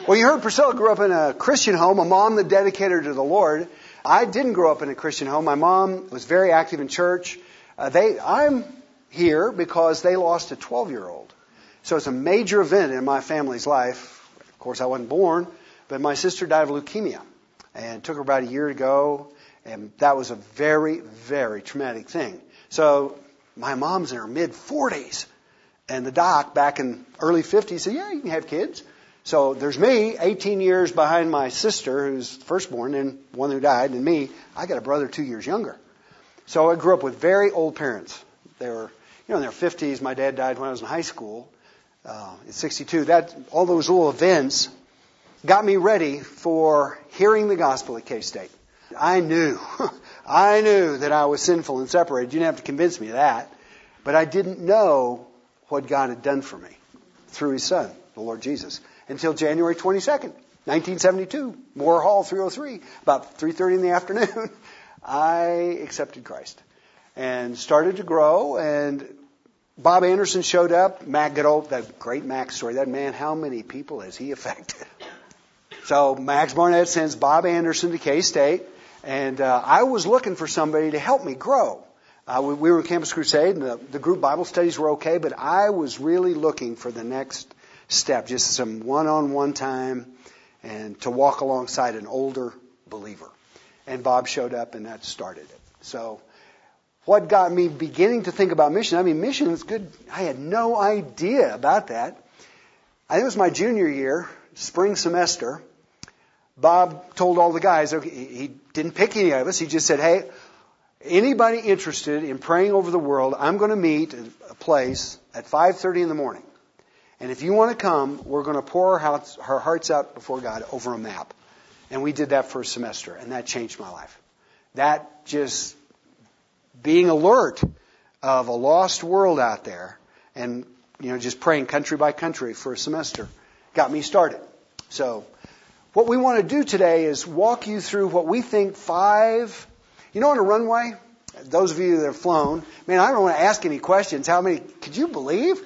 Well, you heard Priscilla grew up in a Christian home, a mom that dedicated her to the Lord. I didn't grow up in a Christian home. My mom was very active in church. I'm here because they lost a 12-year-old. So it's a major event in my family's life. Of course, I wasn't born, but my sister died of leukemia. And it took her about a year to go. And that was a very, very traumatic thing. So my mom's in her mid-40s. And the doc back in early 50s said, yeah, you can have kids. So there's me, 18 years behind my sister, who's firstborn, and one who died, and me. I got a brother 2 years younger. So I grew up with very old parents. They were, in their 50s. My dad died when I was in high school, in 62. All those little events got me ready for hearing the gospel at K-State. I knew that I was sinful and separated. You didn't have to convince me of that. But I didn't know what God had done for me through His Son, the Lord Jesus, until January 22nd, 1972, Moore Hall 303, about 3:30 in the afternoon. I accepted Christ and started to grow. And Bob Anderson showed up. Mac Goodall, that great Mac story. That man, how many people has he affected? So Max Barnett sends Bob Anderson to K-State. And I was looking for somebody to help me grow. We were in Campus Crusade, and the group Bible studies were okay, but I was really looking for the next step, just some one-on-one time, and to walk alongside an older believer. And Bob showed up, and that started it. So what got me beginning to think about mission? Mission is good. I had no idea about that. I think it was my junior year, spring semester. Bob told all the guys, okay, he didn't pick any of us. He just said, hey, anybody interested in praying over the world, I'm going to meet at a place at 5:30 in the morning. And if you want to come, we're going to pour our hearts out before God over a map. And we did that for a semester, and that changed my life. That just being alert of a lost world out there and, just praying country by country for a semester got me started. So what we want to do today is walk you through what we think 5, on a runway, those of you that have flown, man, I don't want to ask any questions. How many, could you believe?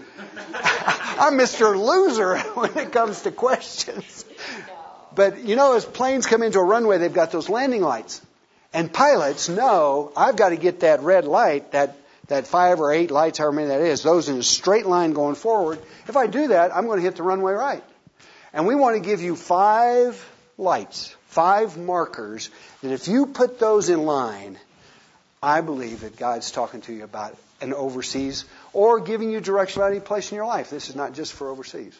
I'm Mr. Loser when it comes to questions. But, as planes come into a runway, they've got those landing lights. And pilots know, I've got to get that red light, that 5 or 8 lights, however many that is, those in a straight line going forward. If I do that, I'm going to hit the runway right. And we want to give you 5 lights, 5 markers, that if you put those in line, I believe that God's talking to you about an overseas or giving you direction about any place in your life. This is not just for overseas.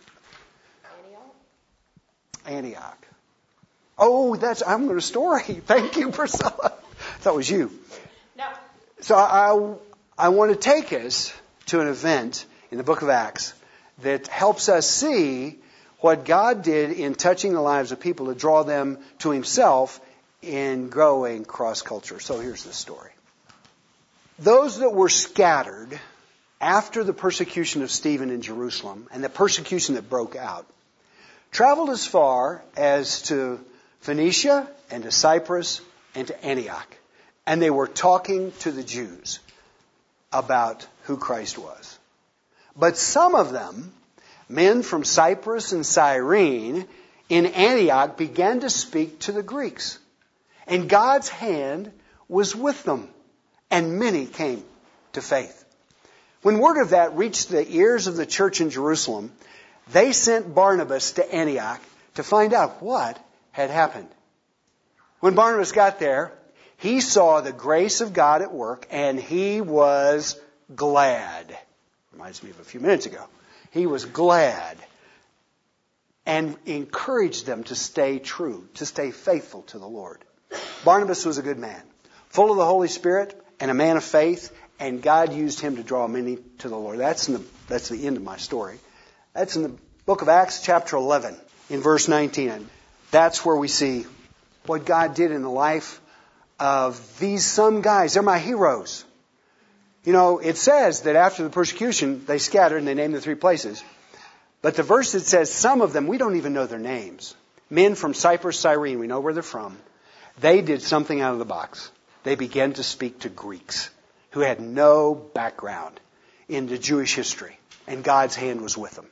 Antioch. Oh, I'm going to story. Thank you, Priscilla. That was you. No. So I want to take us to an event in the book of Acts that helps us see what God did in touching the lives of people to draw them to Himself in growing cross-culture. So here's the story. Those that were scattered after the persecution of Stephen in Jerusalem and the persecution that broke out traveled as far as to Phoenicia and to Cyprus and to Antioch. And they were talking to the Jews about who Christ was. But some of them, men from Cyprus and Cyrene in Antioch, began to speak to the Greeks. And God's hand was with them. And many came to faith. When word of that reached the ears of the church in Jerusalem, they sent Barnabas to Antioch to find out what had happened. When Barnabas got there, he saw the grace of God at work, and he was glad. Reminds me of a few minutes ago. He was glad and encouraged them to stay true, to stay faithful to the Lord. Barnabas was a good man, full of the Holy Spirit and a man of faith, and God used him to draw many to the Lord. That's the end of my story. That's in the book of Acts, chapter 11, in verse 19. And that's where we see what God did in the life of these some guys. They're my heroes. It says that after the persecution, they scattered and they named the 3 places. But the verse that says some of them, we don't even know their names. Men from Cyprus, Cyrene, we know where they're from. They did something out of the box. They began to speak to Greeks who had no background in the Jewish history. And God's hand was with them.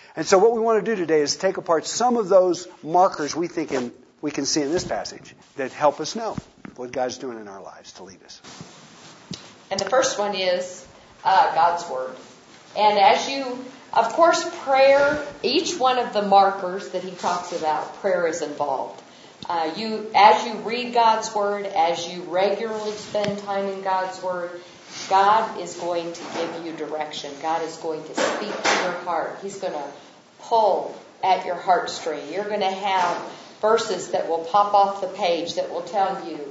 And so what we want to do today is take apart some of those markers we can see in this passage that help us know what God's doing in our lives to lead us. And the first one is God's Word. And as you, of course, prayer, each one of the markers that he talks about, prayer is involved. As you read God's Word, as you regularly spend time in God's Word, God is going to give you direction. God is going to speak to your heart. He's going to pull at your heartstring. You're going to have verses that will pop off the page that will tell you,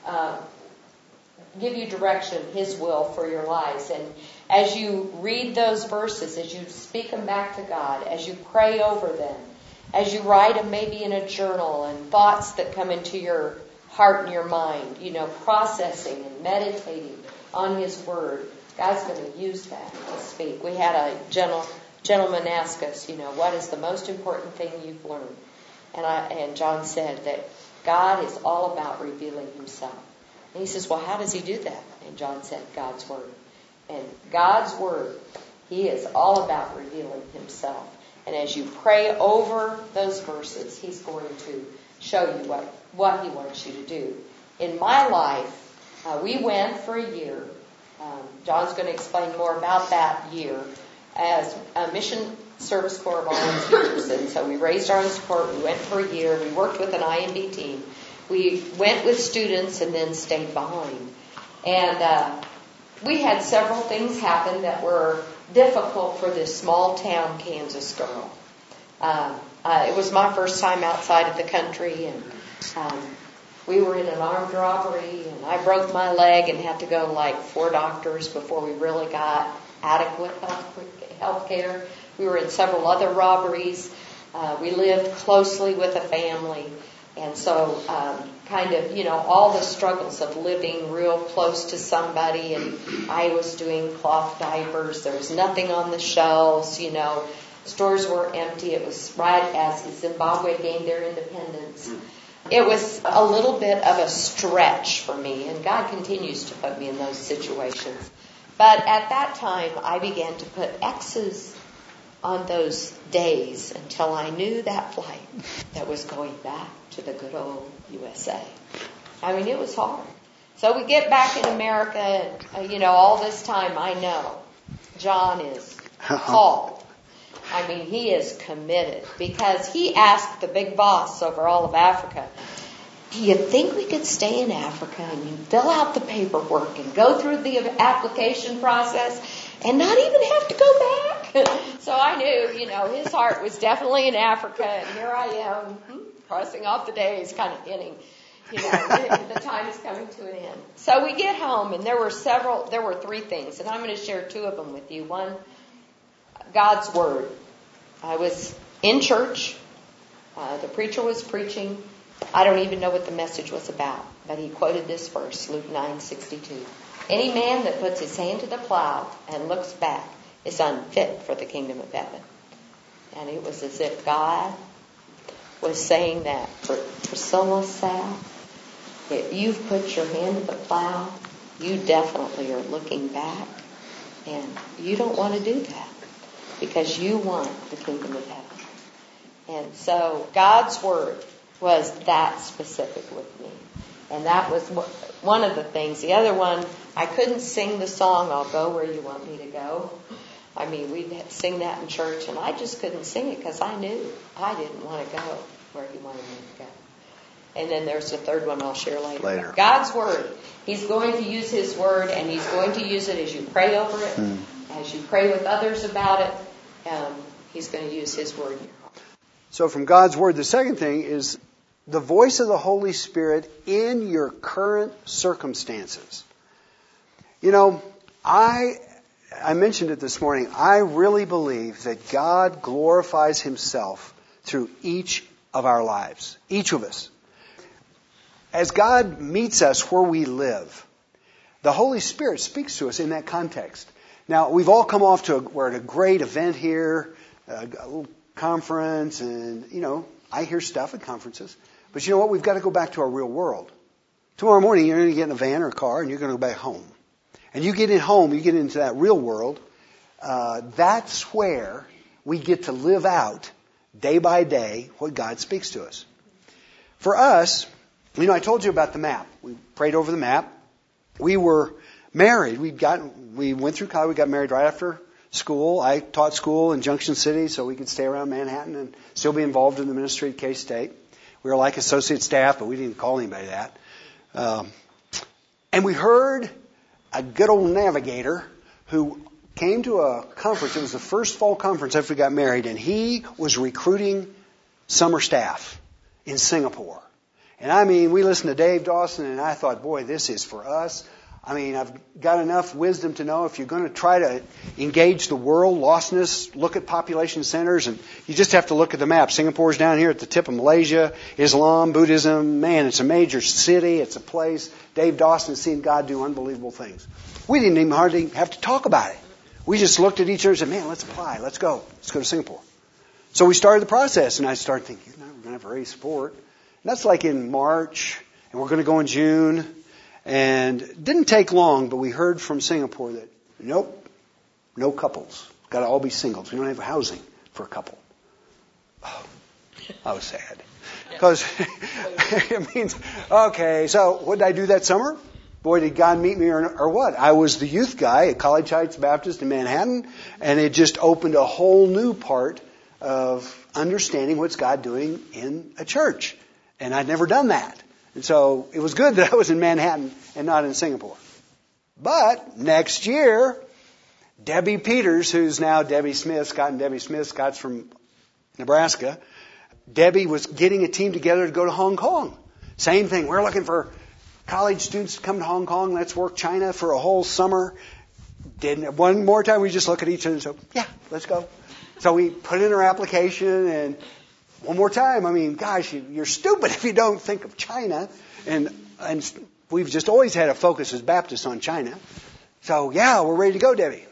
give you direction, His will for your lives. And as you read those verses, as you speak them back to God, as you pray over them, as you write them maybe in a journal and thoughts that come into your heart and your mind, processing and meditating on His Word, God's going to use that to speak. We had a gentleman ask us, what is the most important thing you've learned? And John said that God is all about revealing Himself. And he says, well, how does He do that? And John said, God's Word. And God's Word, He is all about revealing Himself. And as you pray over those verses, He's going to show you what He wants you to do. In my life, we went for a year. John's going to explain more about that year as a Mission Service Corps volunteers. And so we raised our own support. We went for a year. We worked with an IMB team. We went with students and then stayed behind. And we had several things happen that were difficult for this small town Kansas girl. It was my first time outside of the country, and we were in an armed robbery, and I broke my leg and had to go to like 4 doctors before we really got adequate health care. We were in several other robberies. We lived closely with a family. And so all the struggles of living real close to somebody. And I was doing cloth diapers. There was nothing on the shelves, Stores were empty. It was right as Zimbabwe gained their independence. It was a little bit of a stretch for me. And God continues to put me in those situations. But at that time, I began to put X's on those days until I knew that flight that was going back to the good old USA. I mean, it was hard. So we get back in America, and, all this time I know John is called. I mean, he is committed because he asked the big boss over all of Africa, do you think we could stay in Africa and fill out the paperwork and go through the application process and not even have to go back? So I knew, his heart was definitely in Africa, and here I am, crossing off the days, kind of hinting, the time is coming to an end. So we get home, and there were 3 things, and I'm going to share 2 of them with you. One, God's Word. I was in church. The preacher was preaching. I don't even know what the message was about, but he quoted this verse, Luke 9:62. Any man that puts his hand to the plow and looks back is unfit for the kingdom of heaven. And it was as if God was saying that for Priscilla, Sal, if you've put your hand to the plow, you definitely are looking back, and you don't want to do that because you want the kingdom of heaven. And so God's Word was that specific with me. And that was one of the things. The other one, I couldn't sing the song, I'll Go Where You Want Me to Go. I mean, we'd sing that in church, and I just couldn't sing it because I knew I didn't want to go where He wanted me to go. And then there's the third one I'll share later. God's Word. He's going to use His Word, and He's going to use it as you pray over it, as you pray with others about it. He's going to use His Word in your heart. So from God's Word, the second thing is the voice of the Holy Spirit in your current circumstances. I mentioned it this morning. I really believe that God glorifies Himself through each of our lives, each of us. As God meets us where we live, the Holy Spirit speaks to us in that context. Now, we've all come off we're at a great event here, a little conference, and, I hear stuff at conferences. But you know what? We've got to go back to our real world. Tomorrow morning, you're going to get in a van or a car, and you're going to go back home. And you get into that real world. That's where we get to live out day by day what God speaks to us. For us, I told you about the map. We prayed over the map. We were married. We went through college. We got married right after school. I taught school in Junction City so we could stay around Manhattan and still be involved in the ministry at K-State. We were like associate staff, but we didn't call anybody that. And we heard a good old navigator who came to a conference. It was the first fall conference after we got married, and he was recruiting summer staff in Singapore. And we listened to Dave Dawson, and I thought, boy, this is for us. I've got enough wisdom to know if you're going to try to engage the world, lostness, look at population centers, and you just have to look at the map. Singapore's down here at the tip of Malaysia. Islam, Buddhism, man, it's a major city. It's a place. Dave Dawson has seen God do unbelievable things. We didn't even hardly have to talk about it. We just looked at each other and said, man, let's apply. Let's go. Let's go to Singapore. So we started the process, and I started thinking, we're going to have to raise support. And that's like in March, and we're going to go in June. And it didn't take long, but we heard from Singapore that, nope, no couples. Got to all be singles. We don't have housing for a couple. Oh, I was sad. Because it means, okay, so what did I do that summer? Boy, did God meet me or what? I was the youth guy at College Heights Baptist in Manhattan, and it just opened a whole new part of understanding what's God doing in a church. And I'd never done that. And so it was good that I was in Manhattan and not in Singapore. But next year, Debbie Peters, who's now Debbie Smith, Scott and Debbie Smith, Scott's from Nebraska, Debbie was getting a team together to go to Hong Kong. Same thing. We're looking for college students to come to Hong Kong. Let's work China for a whole summer. One more time, we just look at each other and say, yeah, let's go. So we put in our application, and one more time, gosh, you're stupid if you don't think of China. And we've just always had a focus as Baptists on China. So, yeah, we're ready to go, Debbie.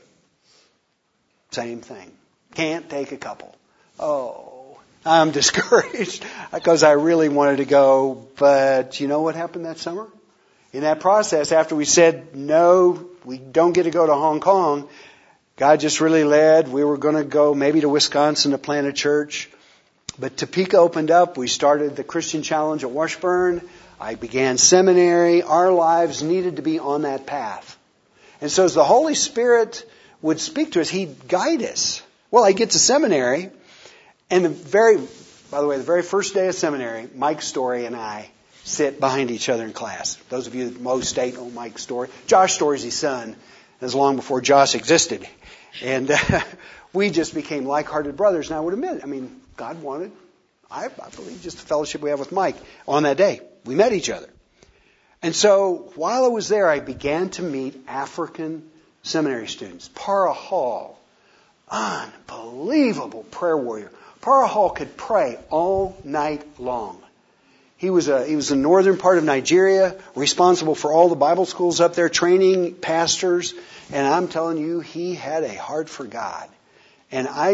Same thing. Can't take a couple. Oh, I'm discouraged because I really wanted to go. But you know what happened that summer? In that process, after we said, no, we don't get to go to Hong Kong, God just really led. We were going to go maybe to Wisconsin to plant a church. But Topeka opened up. We started the Christian Challenge at Washburn. I began seminary. Our lives needed to be on that path. And so as the Holy Spirit would speak to us, He'd guide us. Well, I get to seminary, and the very first day of seminary, Mike Story and I sit behind each other in class. Those of you that Mo State know Mike Story. Josh Story's his son. It was long before Josh existed. And we just became like-hearted brothers. And I would admit, God wanted, I believe, just the fellowship we have with Mike on that day. We met each other. And so while I was there, I began to meet African seminary students. Para Hall, unbelievable prayer warrior. Para Hall could pray all night long. He was the northern part of Nigeria, responsible for all the Bible schools up there, training pastors. And I'm telling you, he had a heart for God. And I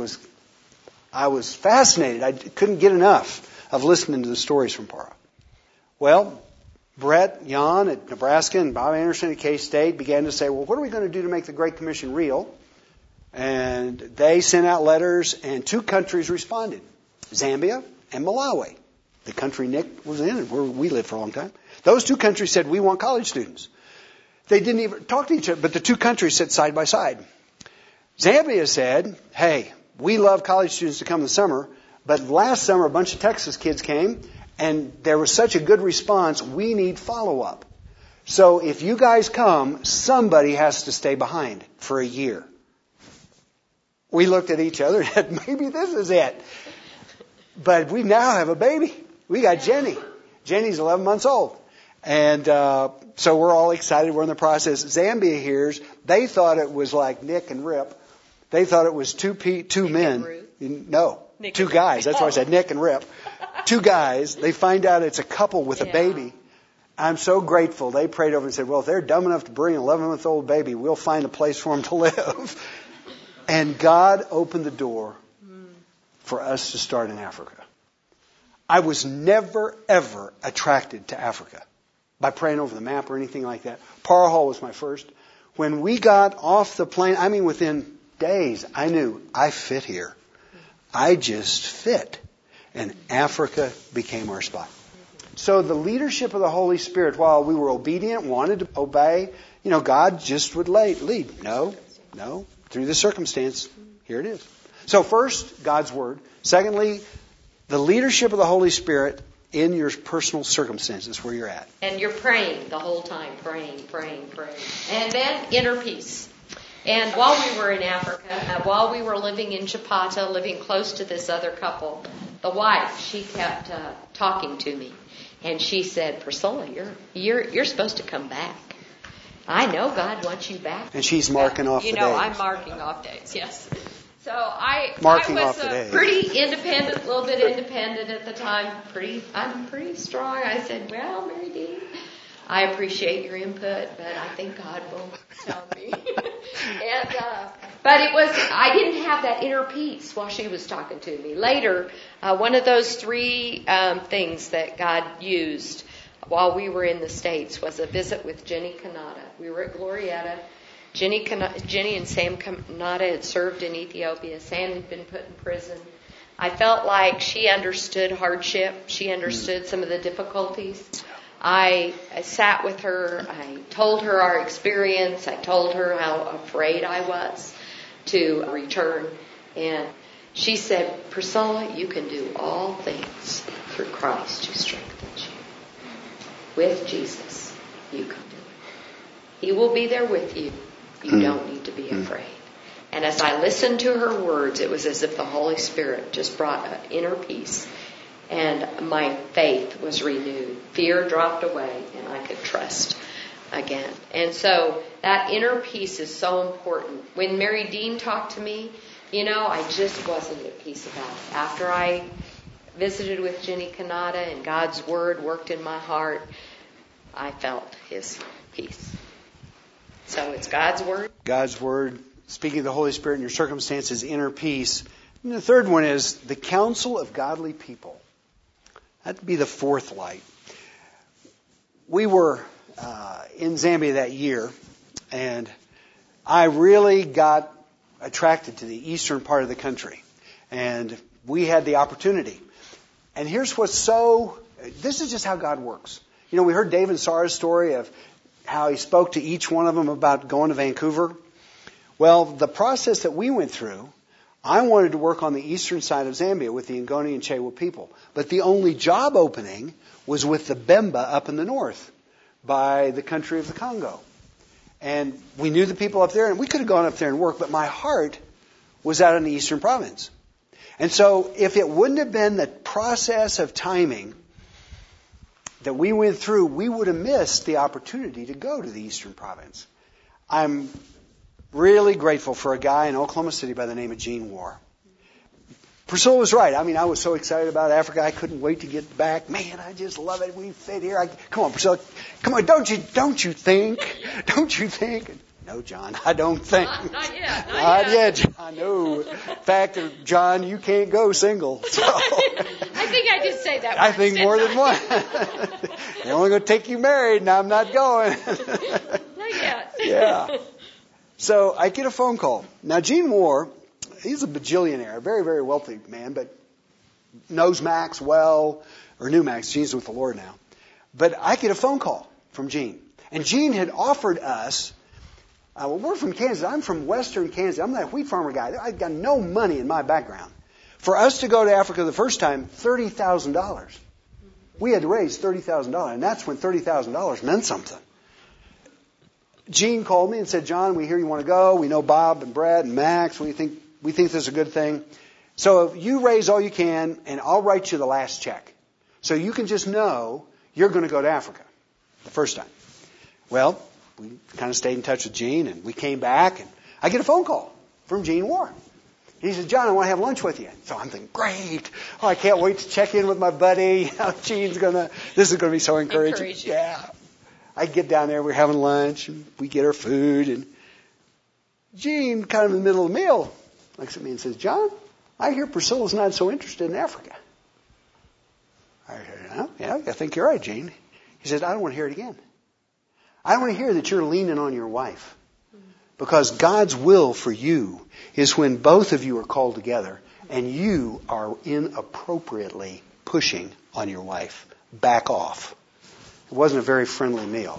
was fascinated. I couldn't get enough of listening to the stories from Para. Well, Brett Yon at Nebraska and Bob Anderson at K-State began to say, well, what are we going to do to make the Great Commission real? And they sent out letters, and 2 countries responded, Zambia and Malawi. The country Nick was in, and where we lived for a long time. Those 2 countries said, we want college students. They didn't even talk to each other, but the 2 countries sat side by side. Zambia said, hey, we love college students to come in the summer, but last summer a bunch of Texas kids came, and there was such a good response, we need follow-up. So if you guys come, somebody has to stay behind for a year. We looked at each other and said, maybe this is it. But we now have a baby. We got Jenny. Jenny's 11 months old. And so we're all excited. We're in the process. Zambia hears. They thought it was like Nick and Rip. They thought it was two men. No, Nick 2 guys. That's why I said Nick and Rip. 2 guys. They find out it's a couple with a baby. I'm so grateful. They prayed over and said, well, if they're dumb enough to bring an 11-month-old baby, we'll find a place for them to live. And God opened the door for us to start in Africa. I was never, ever attracted to Africa by praying over the map or anything like that. Para Hall was my first. When we got off the plane, within days, I knew I fit here. I just fit. And Africa became our spot. So the leadership of the Holy Spirit, while we were obedient, wanted to obey, God just would lead. No. Through the circumstance, here it is. So first, God's Word. Secondly, the leadership of the Holy Spirit in your personal circumstances where you're at. And you're praying the whole time, praying. And then inner peace. And while we were in Africa, while we were living in Chapata, living close to this other couple, the wife, she kept talking to me. And she said, Priscilla, you're supposed to come back. I know God wants you back. And she's marking off the days. I'm marking off days, yes. So I was pretty independent, a little bit independent at the time. I'm pretty strong. I said, well, Mary Dean, I appreciate your input, but I think God will tell me. But I didn't have that inner peace while she was talking to me. Later, one of those three things that God used while we were in the States was a visit with Jenny Kanata. We were at Glorieta. Jenny and Sam Kanata had served in Ethiopia. Sam had been put in prison. I felt like she understood hardship. She understood some of the difficulties. I sat with her. I told her our experience. I told her how afraid I was to return. And she said, Priscilla, you can do all things through Christ who strengthens you. With Jesus, you can do it. He will be there with you. You don't need to be afraid. And as I listened to her words, it was as if the Holy Spirit just brought an inner peace. And my faith was renewed. Fear dropped away, and I could trust again. And so that inner peace is so important. When Mary Dean talked to me, I just wasn't at peace about it. After I visited with Jenny Kanata and God's Word worked in my heart, I felt His peace. So it's God's Word. God's Word, speaking of the Holy Spirit in your circumstances, inner peace. And the third one is the counsel of godly people. That'd be the fourth light. We were in Zambia that year, and I really got attracted to the eastern part of the country. And we had the opportunity. And here's this is just how God works. We heard David Sarra's story of how he spoke to each one of them about going to Vancouver. Well, the process that we went through, I wanted to work on the eastern side of Zambia with the Ngoni and Chewa people. But the only job opening was with the Bemba up in the north by the country of the Congo. And we knew the people up there, and we could have gone up there and worked, but my heart was out in the eastern province. And so if it wouldn't have been the process of timing that we went through, we would have missed the opportunity to go to the eastern province. I'm really grateful for a guy in Oklahoma City by the name of Gene War. Priscilla was right. I was so excited about Africa. I couldn't wait to get back. Man, I just love it. We fit here. Come on, Priscilla. Come on, don't you think? Don't you think? No, John, I don't think. Not yet. Not yet, John. No. In fact, John, you can't go single. So. I think I did say that. I think more than one. They're only going to take you married, and I'm not going. Not yet. Yeah. So I get a phone call. Now, Gene War, he's a bajillionaire, a very, very wealthy man, but knows Max well, or knew Max. Gene's with the Lord now. But I get a phone call from Gene. And Gene had offered us, we're from Kansas. I'm from western Kansas. I'm that wheat farmer guy. I've got no money in my background. For us to go to Africa the first time, $30,000. We had to raise $30,000, and that's when $30,000 meant something. Gene called me and said, John, we hear you want to go. We know Bob and Brad and Max. We think this is a good thing. So you raise all you can, and I'll write you the last check. So you can just know you're going to go to Africa the first time. Well, we kind of stayed in touch with Gene, and we came back, and I get a phone call from Gene War. He says, John, I want to have lunch with you. So I'm thinking, great. Oh, I can't wait to check in with my buddy. This is going to be so encouraging. Yeah. I get down there, we're having lunch, and we get our food, and Gene, kind of in the middle of the meal, looks at me and says, John, I hear Priscilla's not so interested in Africa. I said, yeah, I think you're right, Gene. He says, I don't want to hear it again. I don't want to hear that you're leaning on your wife. Because God's will for you is when both of you are called together and you are inappropriately pushing on your wife. Back off. It wasn't a very friendly meal.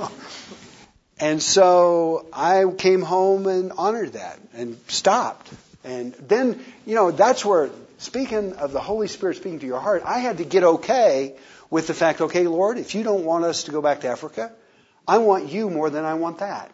And so I came home and honored that and stopped. And then, that's where, speaking of the Holy Spirit speaking to your heart, I had to get okay with the fact, okay, Lord, if you don't want us to go back to Africa, I want you more than I want that.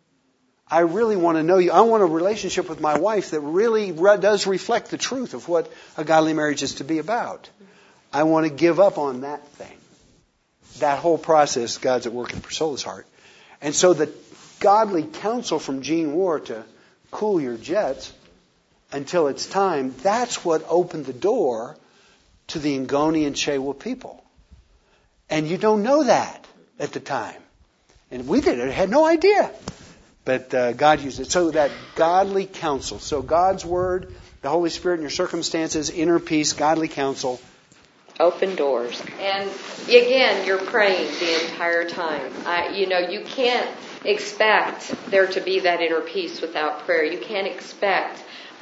I really want to know you. I want a relationship with my wife that really does reflect the truth of what a godly marriage is to be about. I want to give up on that thing. That whole process, God's at work in Priscilla's heart. And so the godly counsel from Gene War to cool your jets until it's time, that's what opened the door to the Ngoni and Chewa people. And you don't know that at the time. And we had no idea. But God used it. So that godly counsel. So God's Word, the Holy Spirit in your circumstances, inner peace, godly counsel. Open doors. And again, you're praying the entire time. You can't expect there to be that inner peace without prayer. You can't expect,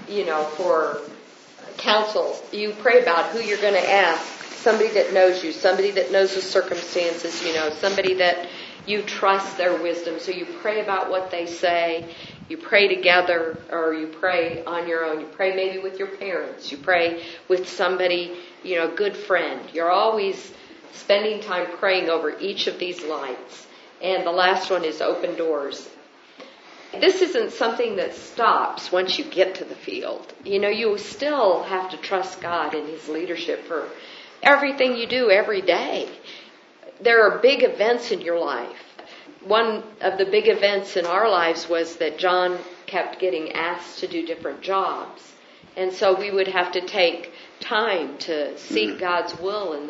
for counsel. You pray about who you're going to ask. Somebody that knows you. Somebody that knows the circumstances, somebody that you trust their wisdom. So you pray about what they say. You pray together, or you pray on your own. You pray maybe with your parents. You pray with somebody, a good friend. You're always spending time praying over each of these lights. And the last one is open doors. This isn't something that stops once you get to the field. You still have to trust God in His leadership for everything you do every day. There are big events in your life. One of the big events in our lives was that John kept getting asked to do different jobs. And so we would have to take time to seek God's will in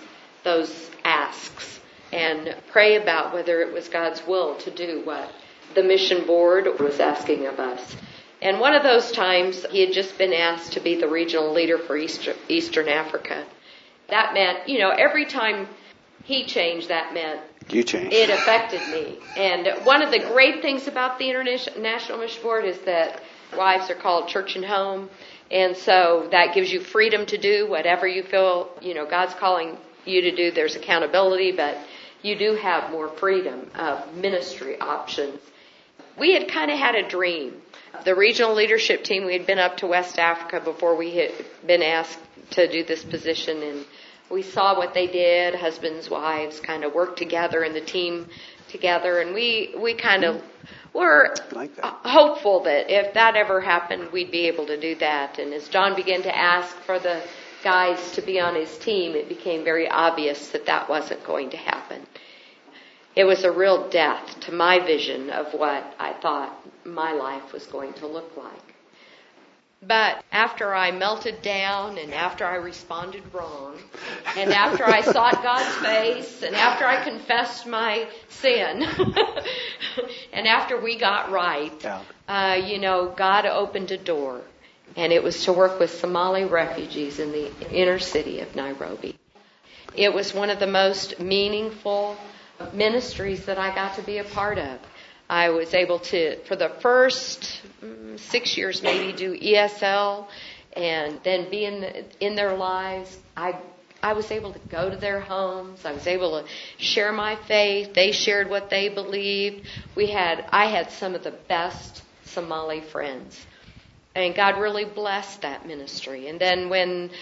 those asks and pray about whether it was God's will to do what the mission board was asking of us. And one of those times, he had just been asked to be the regional leader for Eastern Africa. That meant, every time he changed, that meant you changed. It affected me. And one of the great things about the International Mission Board is that wives are called church and home. And so that gives you freedom to do whatever you feel, God's calling you to do. There's accountability, but you do have more freedom of ministry options. We had kind of had a dream. The regional leadership team, we had been up to West Africa before we had been asked to do this position, and we saw what they did. Husbands, wives kind of worked together in the team together, and we kind of were hopeful that if that ever happened, we'd be able to do that. And as John began to ask for the guys to be on his team, it became very obvious that wasn't going to happen. It was a real death to my vision of what I thought my life was going to look like. But after I melted down, and after I responded wrong, and after I sought God's face, and after I confessed my sin, and after we got right, God opened a door, and it was to work with Somali refugees in the inner city of Nairobi. It was one of the most meaningful ministries that I got to be a part of. I was able to, for the first 6 years maybe, do ESL and then be in their lives. I was able to go to their homes. I was able to share my faith. They shared what they believed. I had some of the best Somali friends. And God really blessed that ministry. And then when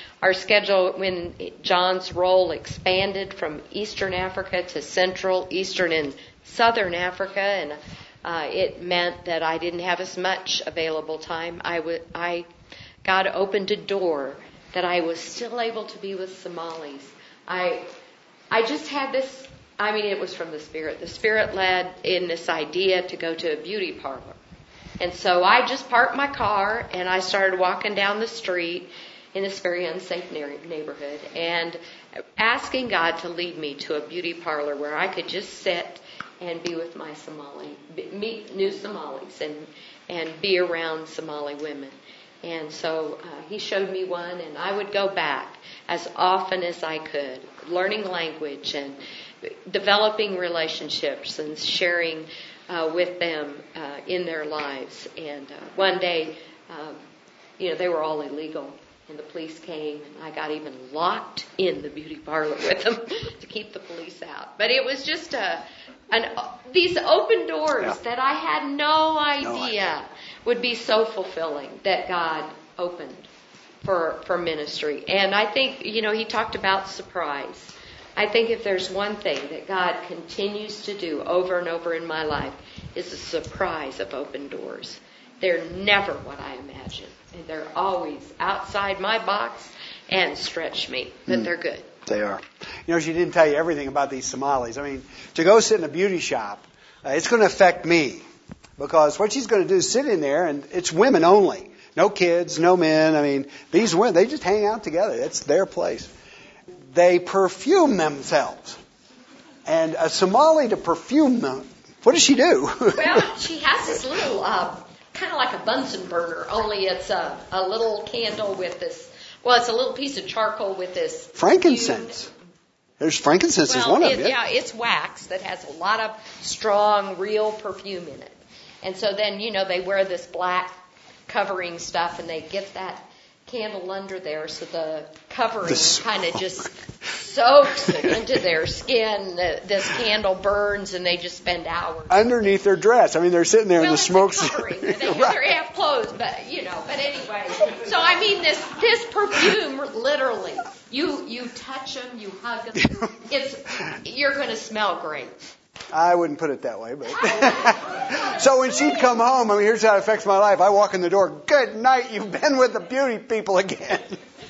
John's role expanded from Eastern Africa to Central, Eastern, and Southern Africa, and it meant that I didn't have as much available time, God opened a door that I was still able to be with Somalis. I just had this, it was from the Spirit. The Spirit led in this idea to go to a beauty parlor. And so I just parked my car and I started walking down the street in this very unsafe neighborhood and asking God to lead me to a beauty parlor where I could just sit and be with my meet new Somalis and be around Somali women. And so he showed me one, and I would go back as often as I could, learning language and developing relationships and sharing with them in their lives. And one day, they were all illegal. And the police came, and I got even locked in the beauty parlor with them to keep the police out. But it was just these open doors that I had no idea would be so fulfilling that God opened for ministry. And I think, he talked about surprise. I think if there's one thing that God continues to do over and over in my life is the surprise of open doors. They're never what I imagine. And they're always outside my box and stretch me. But they're good. They are. She didn't tell you everything about these Somalis. I mean, to go sit in a beauty shop, it's going to affect me. Because what she's going to do is sit in there, and it's women only. No kids, no men. I mean, these women, they just hang out together. It's their place. They perfume themselves. And a Somali to perfume them, what does she do? Well, she has this little... kind of like a Bunsen burner, only it's a little candle with this, it's a little piece of charcoal with this... Frankincense. There's frankincense is one of them. Yeah, it's wax that has a lot of strong, real perfume in it. And so then, they wear this black covering stuff, and they get that candle under there, so the covering kind of just soaks it into their skin. This candle burns, and they just spend hours underneath their dress. I mean, they're sitting there in the smoke. Covering. They're half clothed, but But anyway, so I mean, this perfume, literally, you touch them, you hug them, you're going to smell great. I wouldn't put it that way, but so when she'd come home, here's how it affects my life. I walk in the door, good night, you've been with the beauty people again.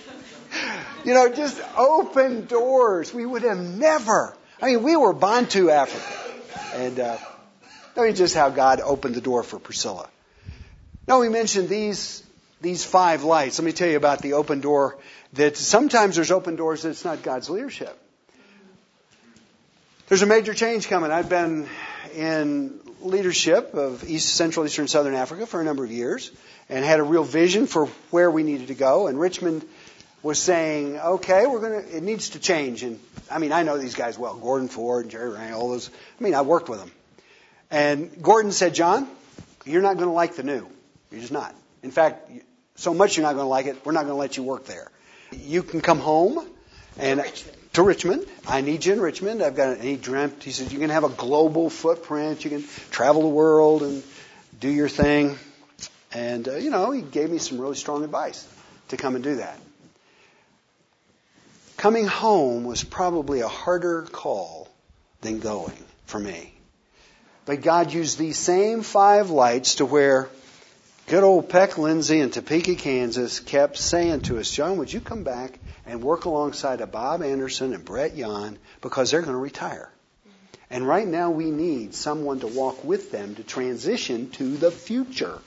Just open doors. We would have never. We were Bantu Africa. And just how God opened the door for Priscilla. Now, we mentioned these 5 lights. Let me tell you about the open door, that sometimes there's open doors that it's not God's leadership. There's a major change coming. I've been in leadership of Central, Eastern, Southern Africa for a number of years and had a real vision for where we needed to go. And Richmond was saying, okay, it needs to change. And I know these guys well, Gordon Ford and Jerry Rang, all those. I worked with them. And Gordon said, John, you're not going to like the new. You're just not. In fact, so much you're not going to like it, we're not going to let you work there. You can come home and to Richmond. I need you in Richmond. He said, you can have a global footprint. You can travel the world and do your thing. And, he gave me some really strong advice to come and do that. Coming home was probably a harder call than going for me. But God used these same 5 lights to where good old Peck Lindsay in Topeka, Kansas kept saying to us, John, would you come back and work alongside of Bob Anderson and Brett Yon, because they're going to retire. And right now we need someone to walk with them to transition to the future.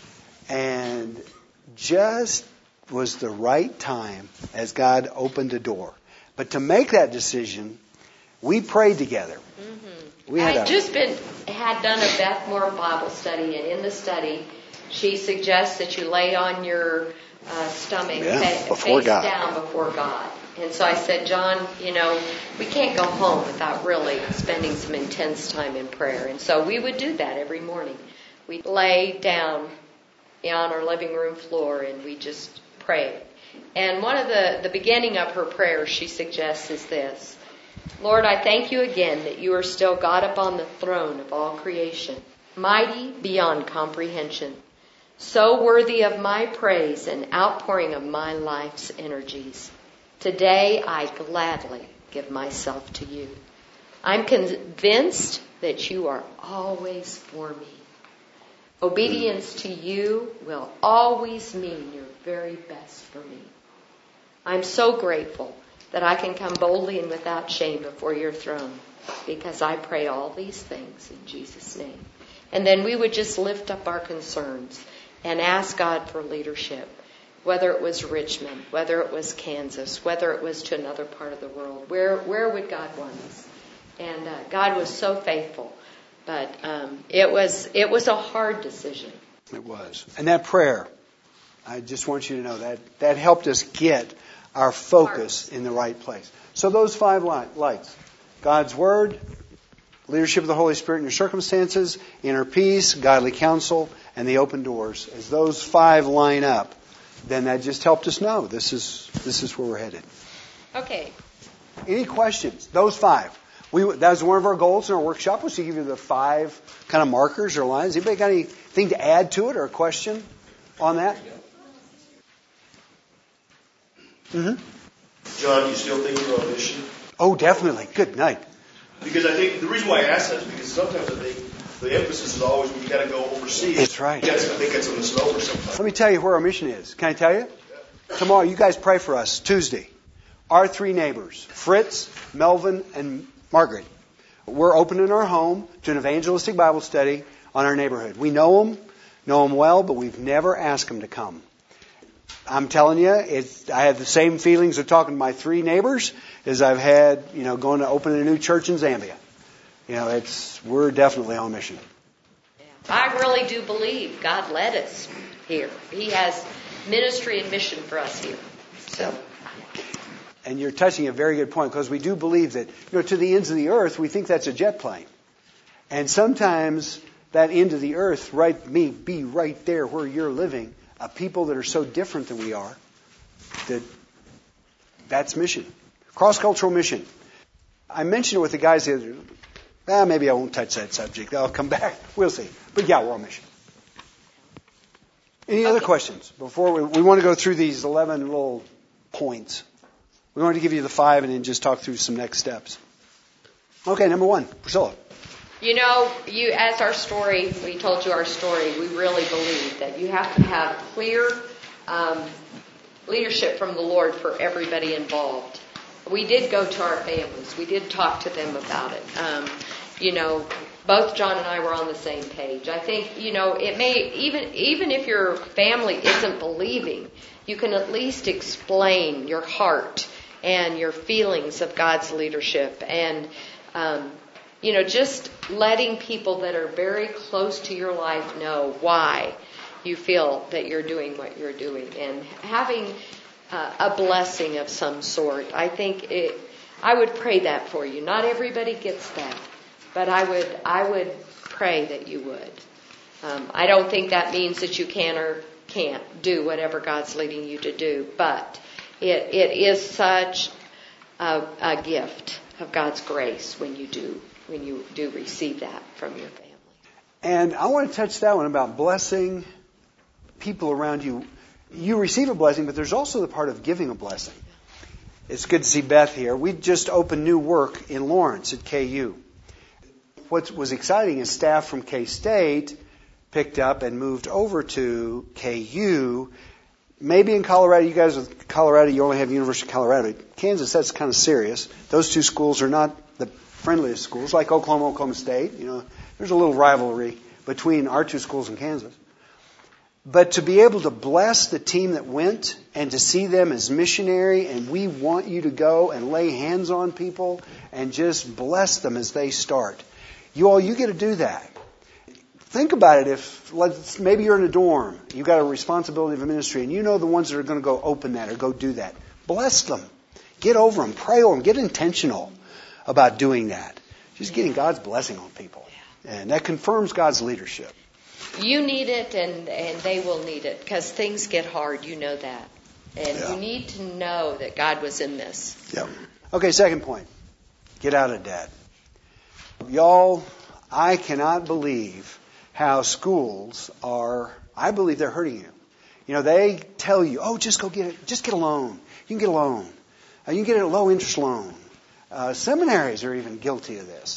And just was the right time as God opened a door. But to make that decision, we prayed together. Mm-hmm. I had done a Beth Moore Bible study, and in the study, she suggests that you lay on your stomach, face down before God. And so I said, John, we can't go home without really spending some intense time in prayer. And so we would do that every morning. We'd lay down on our living room floor and we just prayed. And one of the beginning of her prayer, she suggests, is this: Lord, I thank you again that you are still God upon the throne of all creation, mighty beyond comprehension, so worthy of my praise and outpouring of my life's energies. Today I gladly give myself to you. I'm convinced that you are always for me. Obedience to you will always mean your very best for me. I'm so grateful that I can come boldly and without shame before your throne, because I pray all these things in Jesus' name. And then we would just lift up our concerns and ask God for leadership, whether it was Richmond, whether it was Kansas, whether it was to another part of the world. Where would God want us? And God was so faithful. But it was a hard decision. It was. And that prayer, I just want you to know that helped us get our focus in the right place. So those 5 lights: God's Word, leadership of the Holy Spirit in your circumstances, inner peace, godly counsel, and the open doors. As those 5 line up, then that just helped us know this is where we're headed. Okay. Any questions? Those 5. That was one of our goals in our workshop, was to give you the 5 kind of markers or lines. Anybody got anything to add to it or a question on that? Mm-hmm. John, you still think you're on mission? Oh, definitely. Good night. Because I think the reason why I ask that is because sometimes I think the emphasis is always when you got to go overseas. That's right. I think that's on the slower sometimes. Let me tell you where our mission is. Can I tell you? Tomorrow, you guys pray for us. Tuesday. Our 3 neighbors, Fritz, Melvin, and Margaret. We're opening our home to an evangelistic Bible study on our neighborhood. We know them well, but we've never asked them to come. I'm telling you, I have the same feelings of talking to my 3 neighbors as I've had, going to open a new church in Zambia. We're definitely on mission. I really do believe God led us here. He has ministry and mission for us here. So. And you're touching a very good point, because we do believe that, to the ends of the earth, we think that's a jet plane. And sometimes that end of the earth may be right there where you're living, people that are so different than we are, that's mission. Cross-cultural mission. I mentioned it with the guys the other day. Maybe I won't touch that subject. I'll come back. We'll see. But yeah, we're on mission. Any other questions? Before we want to go through these 11 little points. We wanted to give you the 5 and then just talk through some next steps. Okay, number 1, Priscilla. As we told you our story, we really believe that you have to have clear leadership from the Lord for everybody involved. We did go to our families. We did talk to them about it. Both John and I were on the same page. I think, it may, even if your family isn't believing, you can at least explain your heart and your feelings of God's leadership. And, just letting people that are very close to your life know why you feel that you're doing what you're doing. And having a blessing of some sort. I think I would pray that for you. Not everybody gets that. But I would pray that you would. I don't think that means that you can or can't do whatever God's leading you to do. But it is such a gift of God's grace when you do receive that from your family. And I want to touch that one about blessing people around you. You receive a blessing, but there's also the part of giving a blessing. It's good to see Beth here. We just opened new work in Lawrence at KU. What was exciting is staff from K-State picked up and moved over to KU. Maybe in Colorado, you guys with Colorado, you only have University of Colorado. Kansas, that's kind of serious. Those 2 schools are not the friendliest schools, like Oklahoma State. There's a little rivalry between our 2 schools in Kansas. But to be able to bless the team that went and to see them as missionary, and we want you to go and lay hands on people and just bless them as they start. You get to do that. Think about it. Maybe you're in a dorm. You've got a responsibility of a ministry, and you know the ones that are going to go open that or go do that. Bless them. Get over them. Pray over them. Get intentional about doing that. Just getting God's blessing on people. And that confirms God's leadership. You need it, and they will need it, because things get hard. You know that. And you need to know that God was in this. Yeah. Okay, second point. Get out of debt. Y'all, I cannot believe how schools I believe they're hurting you. They tell you, just go get it. Just get a loan. You can get a loan. You can get a low interest loan. Seminaries are even guilty of this.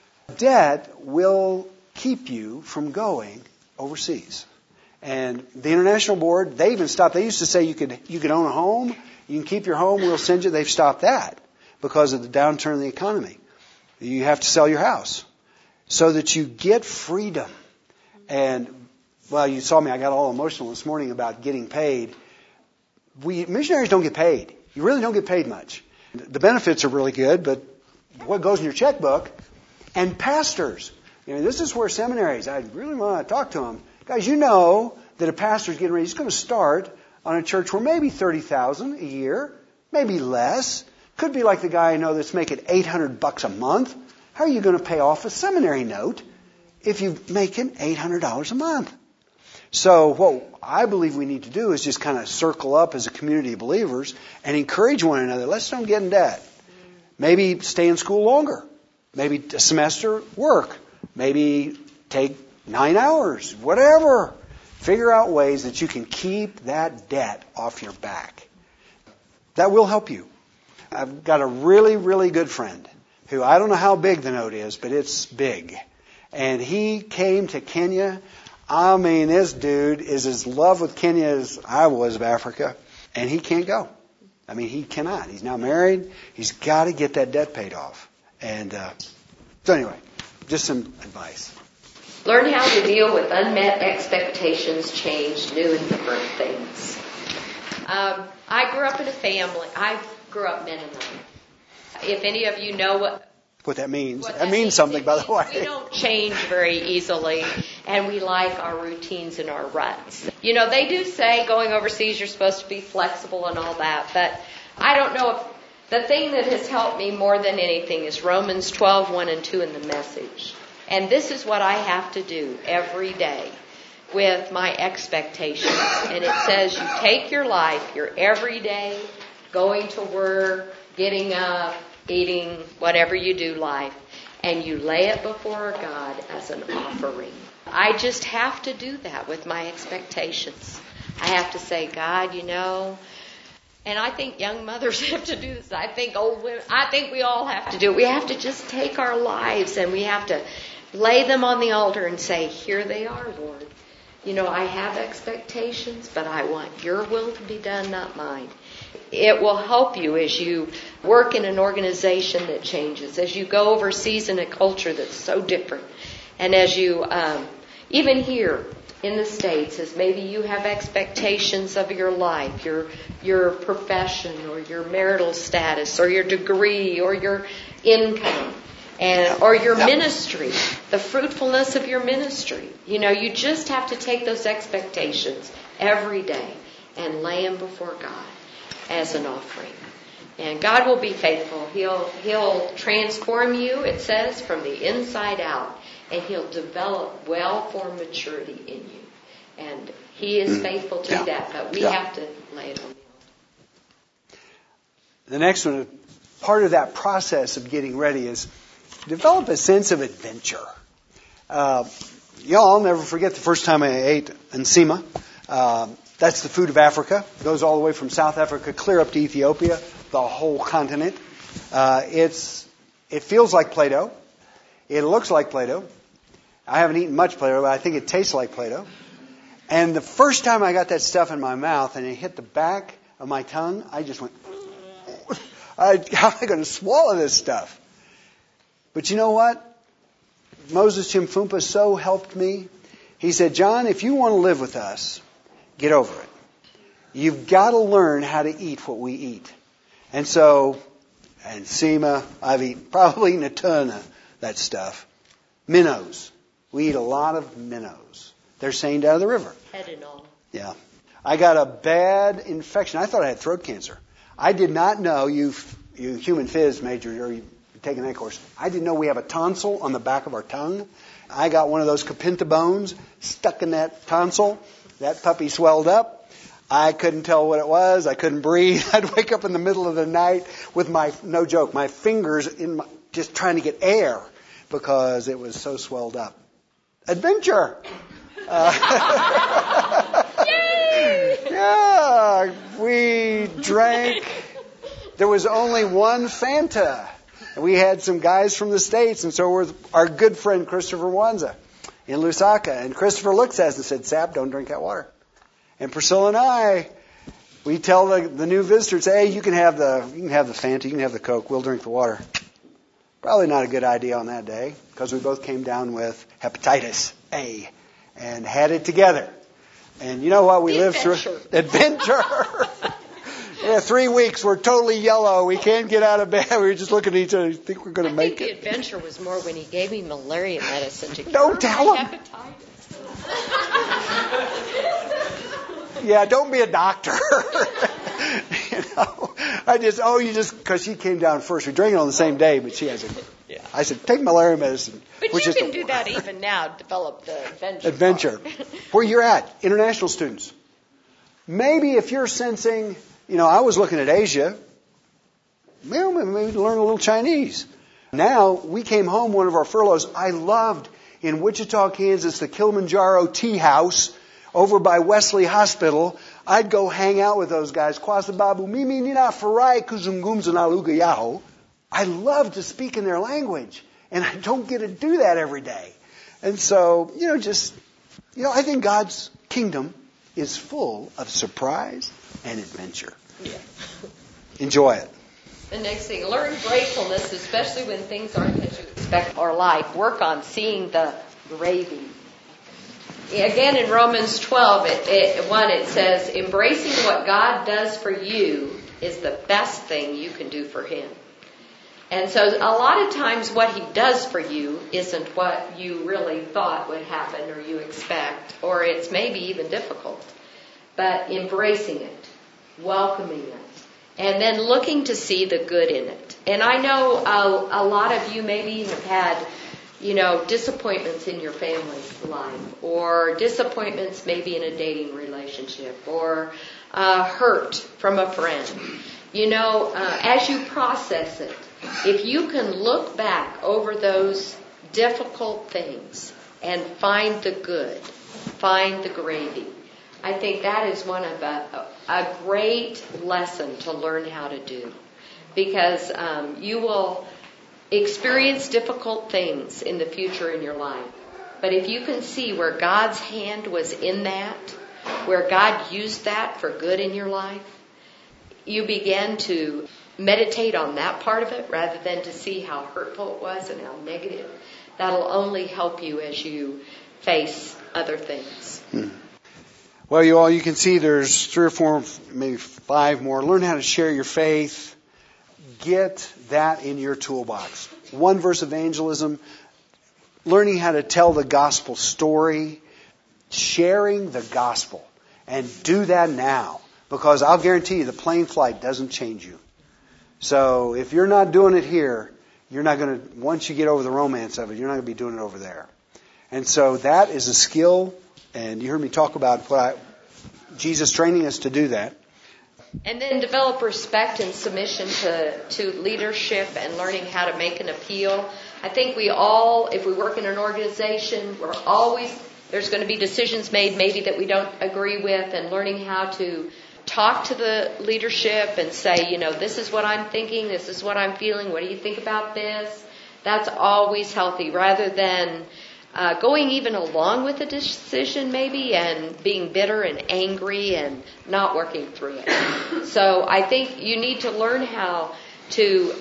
Debt will keep you from going overseas. And the International Board, they even stopped. They used to say you could own a home. You can keep your home. We'll send you. They've stopped that because of the downturn in the economy. You have to sell your house so that you get freedom. And, you saw me. I got all emotional this morning about getting paid. Missionaries don't get paid. You really don't get paid much. The benefits are really good, but what goes in your checkbook? And pastors. This is where seminaries, I really want to talk to them. Guys, you know that a pastor's getting ready. He's going to start on a church where maybe $30,000 a year, maybe less. Could be like the guy I know that's making $800 a month. How are you going to pay off a seminary note if you're making $800 a month? So what I believe we need to do is just kind of circle up as a community of believers and encourage one another. Let's don't get in debt. Maybe stay in school longer. Maybe a semester work. Maybe take 9 hours. Whatever. Figure out ways that you can keep that debt off your back. That will help you. I've got a really, really good friend who, I don't know how big the note is, but it's big. And he came to Kenya. I mean, this dude is as in love with Kenya as I was of Africa. And he can't go. I mean, he cannot. He's now married. He's got to get that debt paid off. And so anyway, just some advice. Learn how to deal with unmet expectations, change, new and different things. I grew up in a family. I grew up Mennonite. If any of you know what that means. That means something, by the way. We don't change very easily, and we like our routines and our ruts. You know, they do say going overseas you're supposed to be flexible and all that, but I don't know if the thing that has helped me more than anything is Romans 12:1 and 2 in the Message. And this is what I have to do every day with my expectations. And it says you take your life, your everyday, going to work, getting up, eating, whatever you do life, and you lay it before God as an offering. I just have to do that with my expectations. I have to say, God, you know, and I think young mothers have to do this. I think old women, I think we all have to do it. We have to just take our lives and we have to lay them on the altar and say, here they are, Lord. You know, I have expectations, but I want your will to be done, not mine. It will help you as you work in an organization that changes, as you go overseas in a culture that's so different, and as you, even here in the States, as maybe you have expectations of your life, your profession, or your marital status, or your degree, or your income, or your ministry, the fruitfulness of your ministry. You know, you just have to take those expectations every day and lay them before God as an offering. And God will be faithful. He'll transform you, it says, from the inside out. And He'll develop well-formed maturity in you. And He is faithful to do that. But we have to lay it on the altar. The next one, part of that process of getting ready is develop a sense of adventure. I'll never forget the first time I ate nsima. That's the food of Africa. It goes all the way from South Africa clear up to Ethiopia, the whole continent. It feels like Play-Doh. It looks like Play-Doh. I haven't eaten much Play-Doh, but I think it tastes like Play-Doh. And the first time I got that stuff in my mouth and it hit the back of my tongue, I just went, how am I going to swallow this stuff? But you know what? Moses Chimfumpa so helped me. He said, John, if you want to live with us, get over it. You've got to learn how to eat what we eat. And so, nsima, I've probably eaten a ton of that stuff. Minnows. We eat a lot of minnows. They're seined out of the river. Head and all. Yeah. I got a bad infection. I thought I had throat cancer. I did not know, you human phys major, or you've taken that course, I didn't know we have a tonsil on the back of our tongue. I got one of those Kapinta bones stuck in that tonsil. That puppy swelled up. I couldn't tell what it was. I couldn't breathe. I'd wake up in the middle of the night with no joke, my fingers just trying to get air because it was so swelled up. Adventure! Yeah, we drank. There was only one Fanta. And we had some guys from the States, and so was our good friend Christopher Wanza in Lusaka. And Christopher looks at us and said, Sab, don't drink that water. And Priscilla and I, we tell the new visitors, hey, you can have the Fanta, you can have the Coke, we'll drink the water. Probably not a good idea on that day, because we both came down with hepatitis A and had it together. And you know what? We lived through adventure. Yeah, 3 weeks. We're totally yellow. We can't get out of bed. We were just looking at each other. I think we're going to make it. I think the adventure was more when he gave me malaria medicine to cure my hepatitis. Yeah, don't be a doctor. because she came down first. We drank it on the same day, but she has it. Yeah. I said, take malaria medicine. But you can do that even now, develop the adventure. Where you're at, international students. Maybe if you're sensing, I was looking at Asia, maybe learn a little Chinese. Now, we came home, one of our furloughs, I loved in Wichita, Kansas, the Kilimanjaro Tea House over by Wesley Hospital. I'd go hang out with those guys. Kwasababu, mimi nina farai kuzungumza yaho. I love to speak in their language, and I don't get to do that every day. And so, I think God's kingdom is full of surprise and adventure. Yeah. Enjoy it. The next thing, learn gratefulness, especially when things aren't as you expect or like. Work on seeing the gravy. Again, in Romans 12, it says, embracing what God does for you is the best thing you can do for Him. And so a lot of times what He does for you isn't what you really thought would happen or you expect, or it's maybe even difficult. But embracing it, welcoming it, and then looking to see the good in it. And I know a lot of you maybe have had, disappointments in your family's life, or disappointments maybe in a dating relationship, or hurt from a friend. As you process it, if you can look back over those difficult things and find the good, find the gravy, I think that is one of a great lesson to learn how to do. Because you will experience difficult things in the future in your life. But if you can see where God's hand was in that, where God used that for good in your life, you begin to meditate on that part of it rather than to see how hurtful it was and how negative. That'll only help you as you face other things. Well, you can see there's 3 or 4, maybe 5 more. Learn how to share your faith. Get that in your toolbox. 1 verse evangelism, learning how to tell the gospel story, sharing the gospel. And do that now, because I'll guarantee you the plane flight doesn't change you. So if you're not doing it here, you're not going to, once you get over the romance of it, you're not going to be doing it over there. And so that is a skill, and you heard me talk about Jesus training us to do that. And then develop respect and submission to leadership and learning how to make an appeal. I think we all, if we work in an organization, there's going to be decisions made maybe that we don't agree with, and learning how to talk to the leadership and say, this is what I'm thinking, this is what I'm feeling, what do you think about this? That's always healthy, rather than going even along with the decision maybe and being bitter and angry and not working through it. So I think you need to learn how to,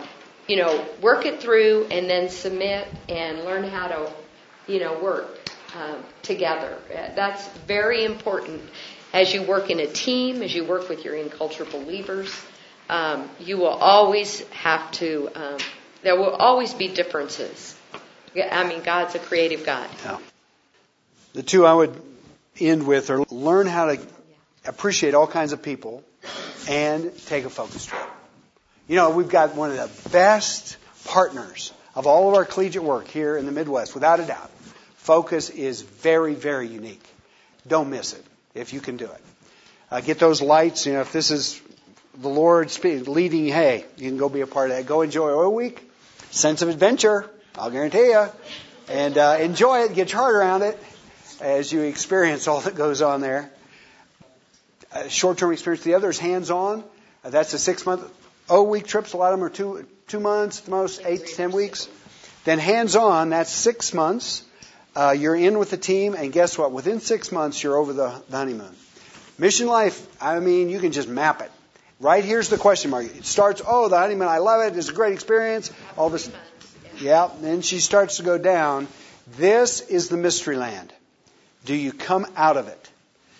work it through and then submit and learn how to, work together. That's very important. As you work in a team, as you work with your in-culture believers, you will always have to, there will always be differences. God's a creative God. Yeah. The 2 I would end with are learn how to appreciate all kinds of people and take a focus trip. We've got one of the best partners of all of our collegiate work here in the Midwest, without a doubt. Focus is very, very unique. Don't miss it if you can do it. Get those lights. If this is the Lord leading, hey, you can go be a part of that. Go enjoy Oil Week. Sense of adventure, I'll guarantee you. And enjoy it. Get your heart around it as you experience all that goes on there. Short-term experience. The other is hands-on. That's a 6-month Oil Week trips. A lot of them are 2 months, at the most 8 to 10 weeks. Then hands-on, that's 6 months. You're in with the team, and guess what? Within 6 months, you're over the honeymoon. Mission life, you can just map it. Right here's the question mark. It starts, the honeymoon, I love it. It's a great experience. All this, then she starts to go down. This is the mystery land. Do you come out of it?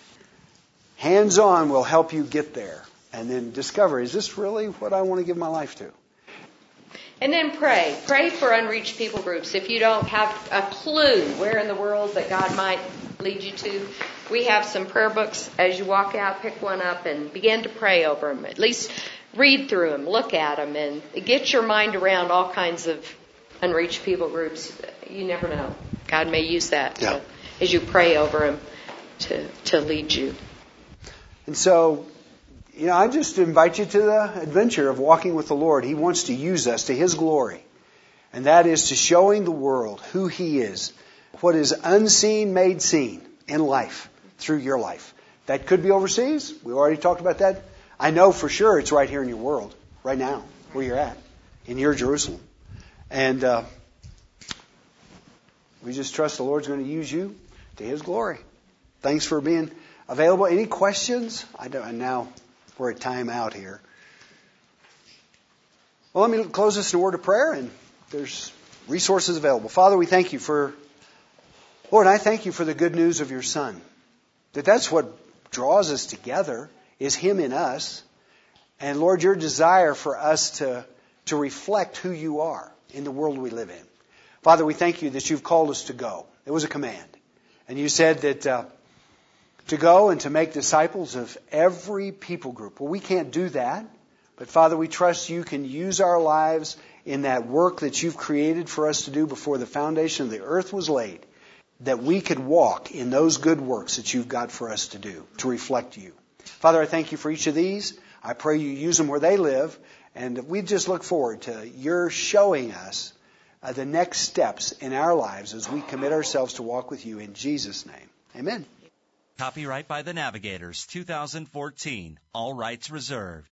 Hands-on will help you get there. And then discover, is this really what I want to give my life to? And then pray. Pray for unreached people groups. If you don't have a clue where in the world that God might lead you to, we have some prayer books. As you walk out, pick one up and begin to pray over them. At least read through them, look at them, and get your mind around all kinds of unreached people groups. You never know. God may use that as you pray over them to lead you. And so, I just invite you to the adventure of walking with the Lord. He wants to use us to His glory. And that is to showing the world who He is. What is unseen made seen in life, through your life. That could be overseas. We already talked about that. I know for sure it's right here in your world, right now, where you're at, in your Jerusalem. And we just trust the Lord's going to use you to His glory. Thanks for being available. Any questions? Now we're at time out here. Well, let me close this in a word of prayer, and there's resources available. Father, we thank you Lord, I thank you for the good news of your Son. That's what draws us together, is Him in us. And Lord, your desire for us to reflect who you are in the world we live in. Father, we thank you that you've called us to go. It was a command. And you said that to go and to make disciples of every people group. Well, we can't do that. But Father, we trust you can use our lives in that work that you've created for us to do before the foundation of the earth was laid. That we could walk in those good works that you've got for us to do, to reflect you. Father, I thank you for each of these. I pray you use them where they live. And we just look forward to your showing us the next steps in our lives as we commit ourselves to walk with you in Jesus' name. Amen. Copyright by the Navigators, 2014. All rights reserved.